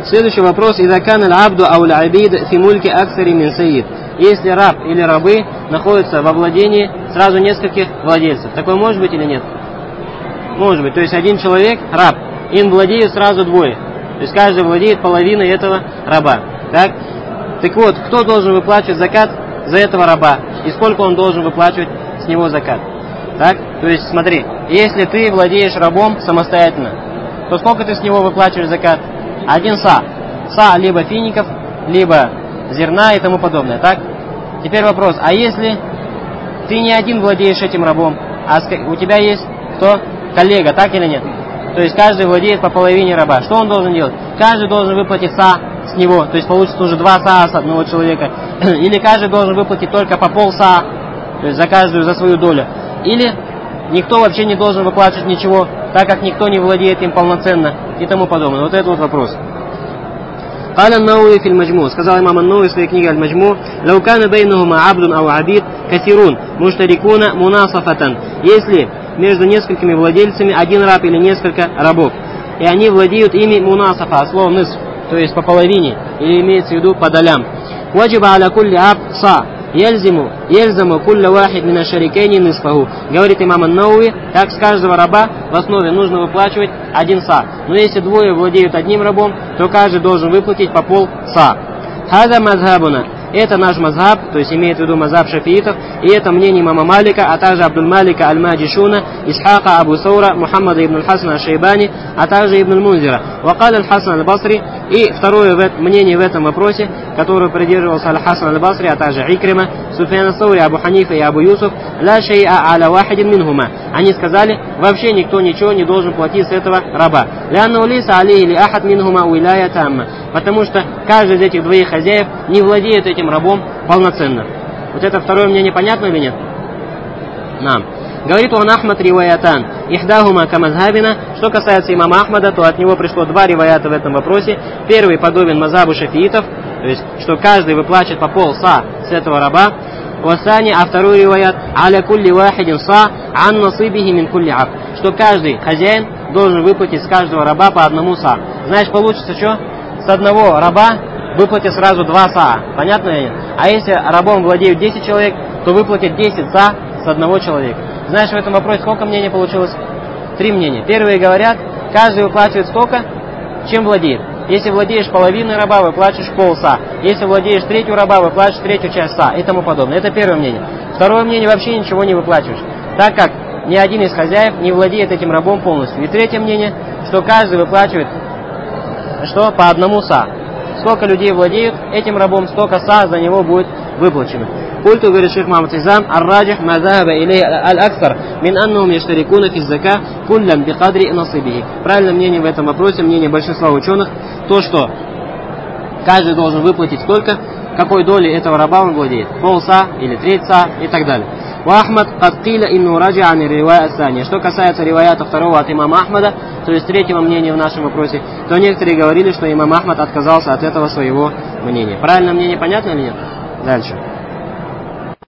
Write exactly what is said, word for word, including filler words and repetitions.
Следующий вопрос. Идакан аль-абду ау аль-абид фи мульки аксари мин сайид. Если раб или рабы находятся во владении сразу нескольких владельцев. Такое может быть или нет? Может быть. То есть один человек, раб, им владеют сразу двое. То есть каждый владеет половиной этого раба. Так? Так вот, кто должен выплачивать закат за этого раба? И сколько он должен выплачивать с него закат? Так? То есть смотри, если ты владеешь рабом самостоятельно, то сколько ты с него выплачиваешь закат? Один са. Са либо фиников, либо зерна и тому подобное. Так? Теперь вопрос, а если ты не один владеешь этим рабом, а у тебя есть кто? Коллега, так или нет? То есть каждый владеет по половине раба. Что он должен делать? Каждый должен выплатить са с него, то есть получится уже два са с одного человека. Или каждый должен выплатить только по пол са, то есть за каждую, за свою долю. Или никто вообще не должен выплачивать ничего, так как никто не владеет им полноценно и тому подобное. Вот это вот вопрос. قال النووي في المجموع, сказал имам ан-Навави в своей книге Аль-Маджму, لو كان بينهما عبد أو عبيد كثيرون مشتركون مناصفة, если между несколькими владельцами один раб или несколько рабов, и они владеют ими мунасафа, слово нисф, то есть по половине, или имеется в виду по долям. وجب على كل عبد صاع يلزم يلزم كل واحد من الشريكين نصفه. Говорит имам ан-Навави, так с каждого раба в основе нужно выплачивать один са. Но если двое владеют одним рабом, то каждый должен выплатить по пол са. هذا مذهبنا. Это наш мазхаб, то есть имеет в виду мазхаб шафиитов, и это мнение имама Малика, а также Абдуль Малика аль-Маджишуна, Исхака Абу Саура, Мухаммада ибн аль-Хасан аль-Шайбани, а также ибн аль-Мунзира. Вакад аль-Хасан аль-Басри, и второе мнение в этом вопросе, которое придерживался аль-Хасан аль-Басри, а также Икрима, Суфьян аль-Саури, Абу Ханифа и Абу Юсуф, ла шей'a аля вахидин минхума. Они сказали, вообще никто ничего не должен платить с этого раба. Лянна улиса алейхи ли ахад минхума уилая тамма. Потому что каждый из этих двоих хозяев не владеет этим рабом полноценно. Вот это второе мнение понятно или нет? Нам. Говорит он Ахмад риваятан. Ихдахума камазхабина. Что касается имама Ахмада, то от него пришло два риваята в этом вопросе. Первый подобен мазхабу шафиитов, то есть, что каждый выплачет по пол са с этого раба. Васани, а второй риваят аля кулли вахидин са ан насибихи мин кулли аб. Что каждый хозяин должен выплатить с каждого раба по одному са. Знаешь, получится что? С одного раба выплатят сразу два са. Понятно или нет? А если рабом владеют десять человек, то выплатят десять са с одного человека. Знаешь, в этом вопросе сколько мнений получилось? Три мнения. Первые говорят, каждый выплачивает столько, чем владеет. Если владеешь половиной раба, выплачиваешь пол са. Если владеешь третью раба, выплачиваешь третью часть са и тому подобное. Это первое мнение. Второе мнение, вообще ничего не выплачиваешь, так как ни один из хозяев не владеет этим рабом полностью. И третье мнение, что каждый выплачивает что? По одному са. Сколько людей владеют этим рабом, столько са за него будет выплачено. Культу, говорит шейх Мухаммад Изам, ар-раджих ма захаба илей аль-аксар мин аннахум яштарикуна фи зака куллям би кадри насибихи. Правильное мнение в этом вопросе, мнение большинства ученых, то, что каждый должен выплатить столько, какой доли этого раба он владеет. Пол са или треть са и так далее. Ахмад кадкиля инну раджа ани ривая сани. Что касается риваята второго от имама Ахмада, то есть третьего мнения в нашем вопросе, то некоторые говорили, что имам Ахмад отказался от этого своего мнения. Правильное мнение понятно или нет? Дальше.